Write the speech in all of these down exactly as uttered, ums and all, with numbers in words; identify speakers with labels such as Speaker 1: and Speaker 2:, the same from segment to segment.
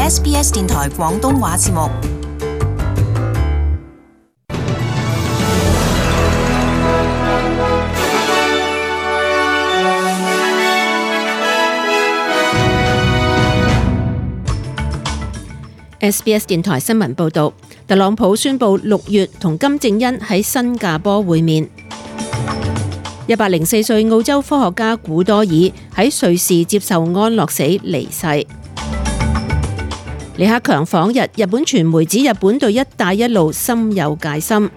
Speaker 1: S B S 電台廣東話節目。
Speaker 2: S B S 電台新聞報道，特朗普宣布六月同金正恩喺新加坡會面。一百零四歲澳洲科學家古多爾喺瑞士接受安樂死離世。李克強訪日，日本傳媒指日本對一帶一路深有戒心。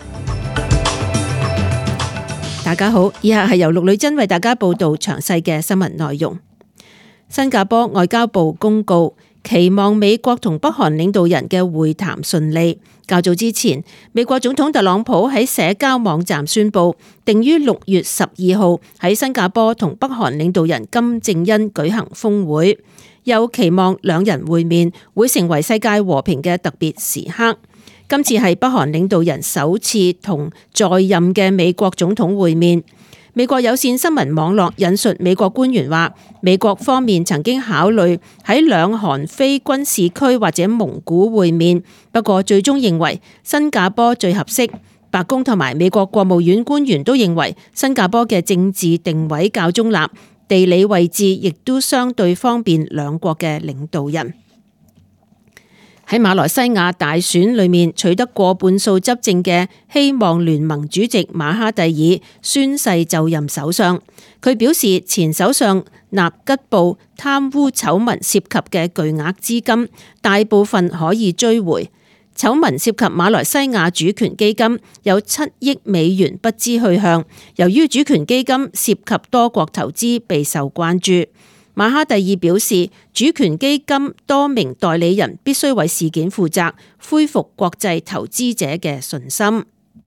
Speaker 2: 大家好，以下係由陸女真為大家報道詳細嘅新聞內容。新加坡外交部公告，期望美國同北韓領導人嘅會談順利。較早之前，美國總統特朗普喺社交網站宣布，定於六月十二號喺新加坡同北韓領導人金正恩舉行峰會，又期望兩人會面會成為世界和平嘅特別時刻。今次係北韓領導人首次同在任嘅美國總統會面。美國有線新聞網絡引述美國官員話，美國方面曾經考慮喺兩韓非軍事區或者蒙古會面，不過最終認為新加坡最合適。白宮同埋美國國務院官員都認為新加坡嘅政治定位較中立，地理位置亦都相對方便兩國嘅領導人。喺馬來西亞大選裏面取得過半數執政嘅希望聯盟主席馬哈蒂爾宣誓就任首相。佢表示，前首相納吉布貪污醜聞涉及嘅巨額資金，大部分可以追回。醜聞涉及馬來西亞主權基金，有七億美元不知去向。由於主權基金涉及多國投資，備受關注。馬哈蒂爾表示，主權基金多名代理人必須為事件負責，恢復國際投資者嘅信心。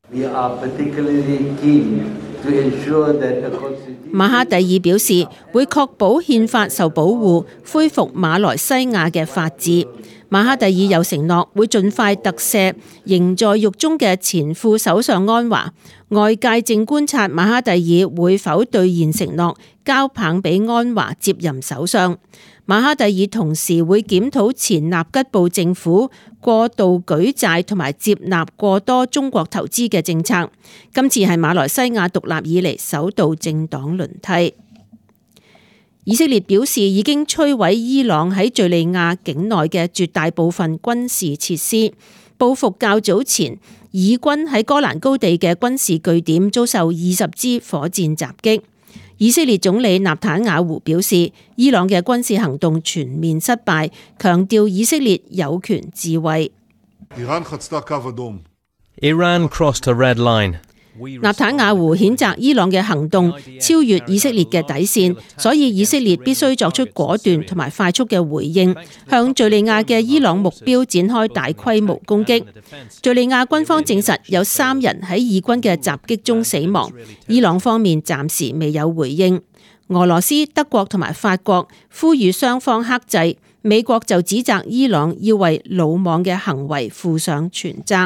Speaker 2: 馬哈蒂爾表示，會確保憲法受保護，恢復馬來西亞嘅法治。馬哈蒂爾又承諾會盡快特赦仍在獄中嘅前副首相安華。外界正觀察馬哈蒂爾會否兌現承諾，交棒俾安華接任首相。馬哈蒂爾同時會檢討前納吉布政府過度舉債同埋接納過多中國投資嘅政策。今次係馬來西亞獨立以嚟首度政黨輪替。以色列表示已經摧毀伊朗喺敘利亞境內嘅絕大部分軍事設施，報復較早前以軍喺戈蘭高地嘅軍事據點遭受二十支火箭襲擊。以色列總理納坦雅胡表示，伊朗嘅軍事行動全面失敗，強調以色列有權自衛。
Speaker 3: Iran crossed a red line.
Speaker 2: 納坦雅胡譴責伊朗嘅行動超越以色列嘅底線，所以以色列必須作出果斷同埋快速嘅回應，向敘利亞嘅伊朗目標展開大規模攻擊。敘利亞軍方證實有三人喺以軍嘅襲擊中死亡，伊朗方面暫時未有回應。俄羅斯、德國同埋法國呼籲雙方克制，美國就指責伊朗要為魯莽嘅行為負上全責。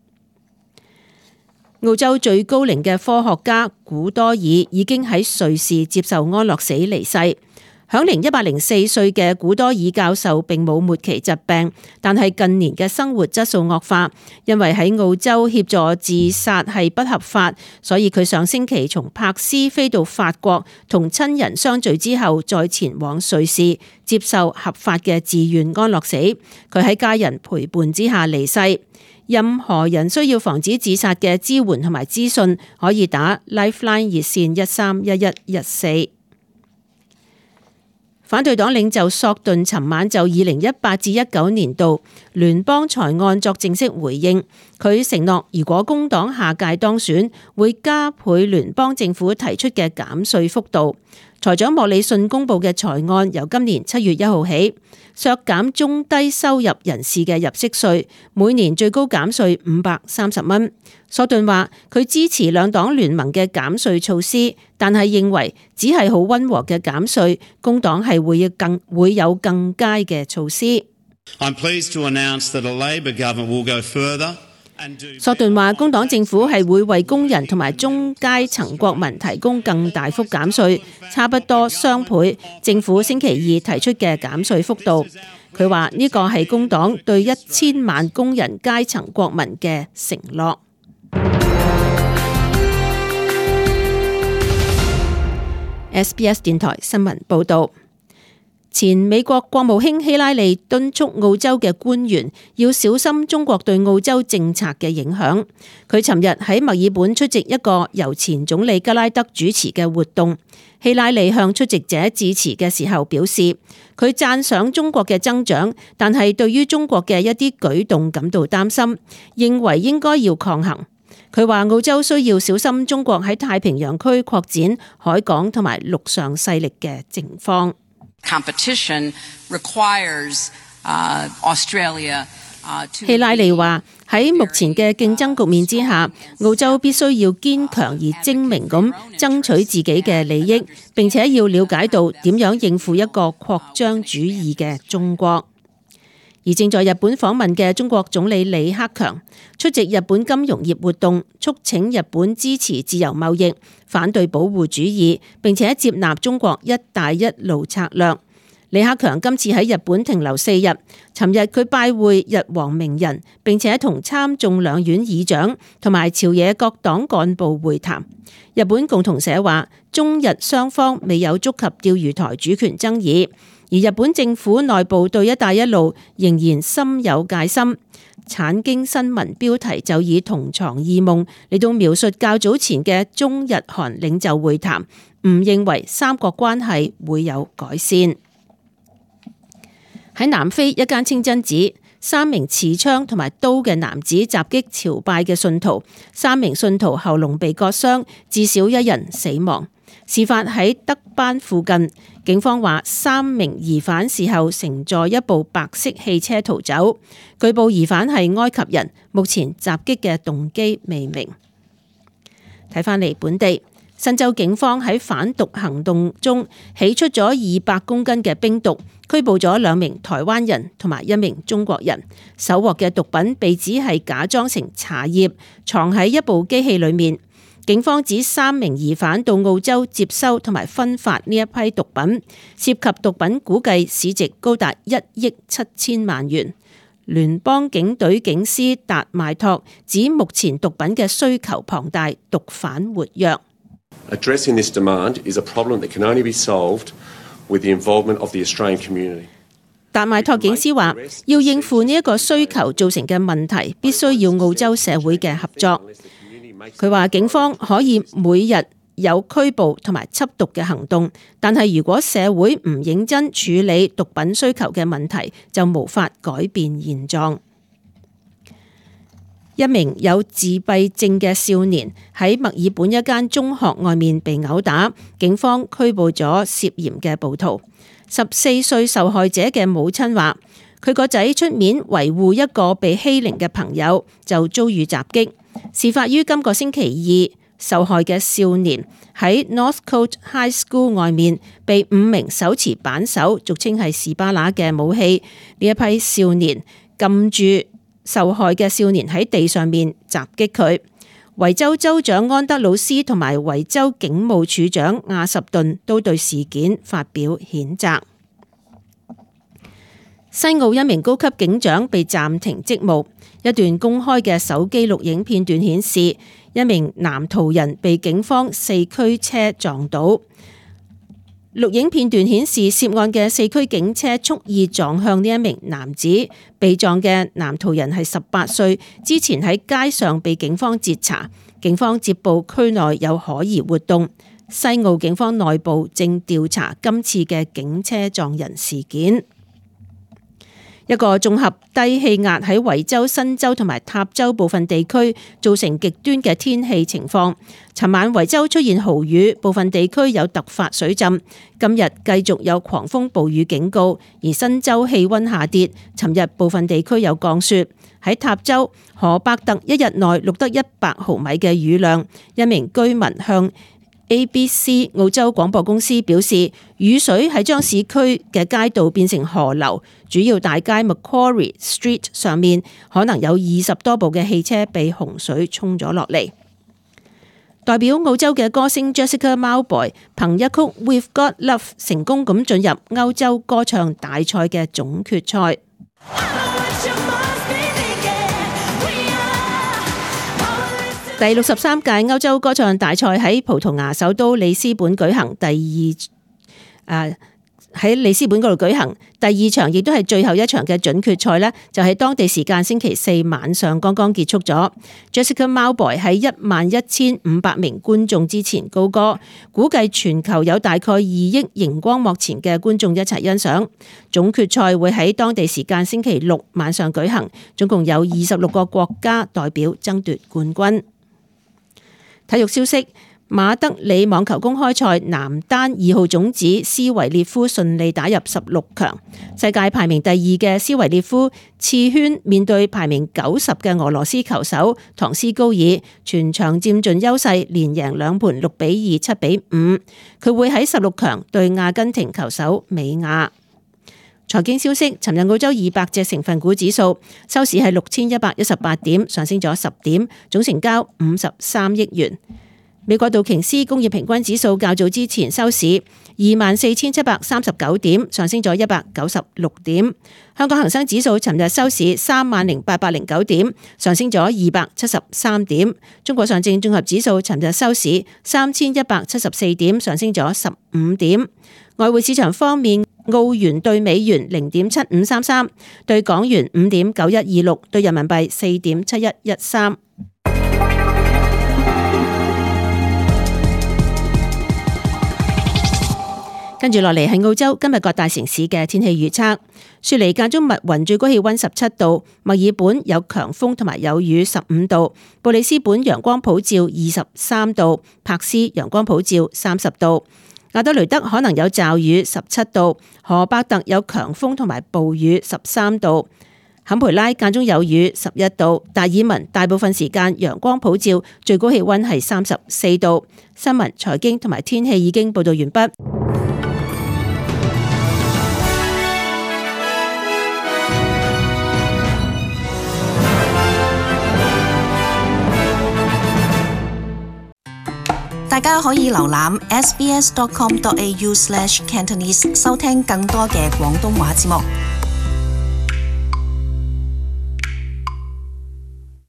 Speaker 2: 澳洲最高齡嘅科學家古多爾已經喺瑞士接受安樂死離世。享齡一百零四歲嘅古多爾教授並冇末期疾病，但係近年嘅生活質素惡化，因為喺澳洲協助自殺係不合法，所以佢上星期從柏斯飛到法國同親人相聚之後，再前往瑞士接受合法嘅自願安樂死。佢喺家人陪伴之下離世。任何人需要防止自殺嘅支援同埋資訊，可以打 Lifeline 熱線一三一一一四。反對黨領袖索頓尋晚就二零一八至一九年度聯邦財案作正式回應，佢承諾如果工黨下屆當選，會加倍聯邦政府提出嘅減稅幅度。財長莫里遜公布嘅財案由今年七月一號起，削減中低收入人士嘅入息稅，每年最高減稅五百三十蚊。索頓話佢支持兩黨聯盟嘅減稅措施，但係認為只係好溫和嘅減稅，工黨係會更會有更佳嘅措施。
Speaker 4: I'm pleased to announce that a Labor government will go further
Speaker 2: 索頓話，工黨政府係會為工人同埋中階層國民提供更大幅減稅，差不多雙倍政府星期二提出嘅減稅幅度。佢話呢個係工黨對一千萬工人階層國民嘅承諾。S B S 電台新聞報道。前美國國務卿希拉里敦促澳洲嘅官員要小心中國對澳洲政策嘅影響。佢尋日喺墨爾本出席一個由前總理吉拉德主持嘅活動。希拉里向出席者致辭嘅時候表示，佢讚賞中國嘅增長，但係對於中國嘅一啲舉動感到擔心，認為應該要抗衡。佢話澳洲需要小心中國喺太平洋區擴展海港同埋陸上勢力嘅情況。
Speaker 4: Competition requires, uh, Australia, uh, to...
Speaker 2: 希拉里話喺目前嘅競爭局面之下，澳洲必須要堅強而精明咁爭取自己嘅利益，並且要了解到點樣應付一個擴張主義嘅中國。而正在日本訪問嘅中國總理李克強出席日本金融業活動，促請日本支持自由貿易，反對保護主義，並且接納中國一帶一路策略。李克強今次喺日本停留四日，尋日佢拜會日皇明仁，並且同參眾兩院議長同埋朝野各黨幹部會談。日本共同社話，中日雙方未有觸及釣魚台主權爭議。而日本政府內部對一帶一路仍然深有戒心。產經新聞標題就以同床異夢嚟到描述較早前嘅中日韓領袖會談，唔認為三國關係會有改善。喺南非一間清真寺，三名持槍同埋刀嘅男子襲擊朝拜嘅信徒，三名信徒喉嚨被割傷，至少一人死亡。事發喺德班附近，警方話三名疑犯事後乘坐一部白色汽車逃走。據報疑犯係埃及人，目前襲擊嘅動機未明。睇返嚟本地，新州警方喺反毒行動中起出咗二百公斤嘅冰毒，拘捕咗兩名台灣人同埋一名中國人。搜獲嘅毒品被指係假裝成茶葉，藏喺一部機器裏面。警方指三名疑犯到澳洲接收同埋分發呢一批毒品，涉及毒品估計市值高達一億七千萬元。聯邦警隊警司達邁托指目前毒品嘅需求龐大，毒販活躍。
Speaker 5: Addressing this demand is a problem that can only be solved with the involvement of the Australian community.
Speaker 2: 達邁托警司話，要應付呢一個需求造成嘅問題，必須要澳洲社會嘅合作。佢話警方可以每日有拘捕同埋緝毒嘅行動，但係如果社會唔認真處理毒品需求嘅問題，就無法改變現狀。一名有自閉症嘅少年喺墨爾本一間中學外面被毆打，警方拘捕咗涉嫌嘅暴徒。十四歲受害者嘅母親話，佢個仔出面維護一個被欺凌嘅朋友，就遭遇襲擊。事發於今個星期二，受害嘅少年喺 Northcote High School 外面被五名手持扳手，俗稱係士巴拿嘅武器，呢一批少年撳住受害嘅少年喺地上面襲擊佢。維州州長安德魯斯同埋維州警務處長亞什頓都對事件發表譴責。西澳一名高級警長被暫停職務。一段公開嘅手機錄影片段顯示，一名男途人被警方四驅車撞倒。錄影片段顯示，涉案嘅四驅警車蓄意撞向呢一名男子。被撞嘅男途人係十八歲，之前喺街上被警方截查，警方接報區內有可疑活動。西澳警方內部正調查今次嘅警車撞人事件。一個綜合低氣壓喺維州新州同埋塔州部分地區造成極端嘅天氣情況。尋晚維州出現豪雨，部分地區有突發水浸。今日繼續有狂風暴雨警告，而新州氣溫下跌。尋日部分地區有降雪。喺塔州荷伯特一日內錄得一百毫米嘅雨量。一名居民向 A B C 澳洲廣播公司表示，雨水係將市區嘅街道變成河流，主要大街 Macquarie Street 上面可能有二十多部嘅汽車被洪水沖咗落嚟。代表澳洲嘅歌星 Jessica Mauboy 憑一曲 We've Got Love 成功咁進入歐洲歌唱大賽嘅總決賽。第六十三屆歐洲歌唱大賽喺葡萄牙首都里斯本舉行，第二誒喺里斯本嗰度舉行第二場，亦都係最後一場嘅準決賽呢，就喺當地時間星期四晚上剛剛結束咗。Jessica Mauboy 喺一萬一千五百名觀眾之前高歌，估計全球有大概二億熒光幕前嘅觀眾一齊欣賞。總決賽會喺當地時間星期六晚上舉行，總共有二十六個國家代表爭奪冠軍。體育消息：馬德里網球公開賽男單二號種子斯維列夫順利打入十六強。世界排名第二嘅斯維列夫次圈面對排名九十嘅俄羅斯球手唐斯高爾，全場佔盡優勢，連贏兩盤六比二、七比五。佢會喺十六強對阿根廷球手美亞。財經消息：尋日澳洲二百隻成分股指數收市係六千一百一十八點，上升咗十點，總成交五十三億元。美國道瓊斯工業平均指數較早之前收市二萬四千七百三十九點，上升咗一百九十六點。香港恒生指數尋日收市三萬零八百零九點，上升咗二百七十三點。中國上證綜合指數尋日收市三千一百七十四點，上升咗十五點。外匯市場方面，澳元兌美元零點七五三三，兌港元五點九一二六，兌人民幣四點七一一三。跟住落嚟係澳洲今日各大城市嘅天氣預測：雪梨間中密雲，最高氣溫十七度；墨爾本有強風同埋有雨，十五度；布里斯本陽光普照，二十三度；柏斯陽光普照，三十度；亞德雷德可能有驟雨，十七度；荷伯特有強風同埋暴雨，十三度；坎培拉間中有雨，十一度；達爾文大部分時間陽光普照，最高氣溫係三十四度。新聞、財經同埋天氣已經報道完畢。
Speaker 1: 大家可以瀏覽 s b s dot com dot a u slash cantonese 收聽更多嘅廣東話節目。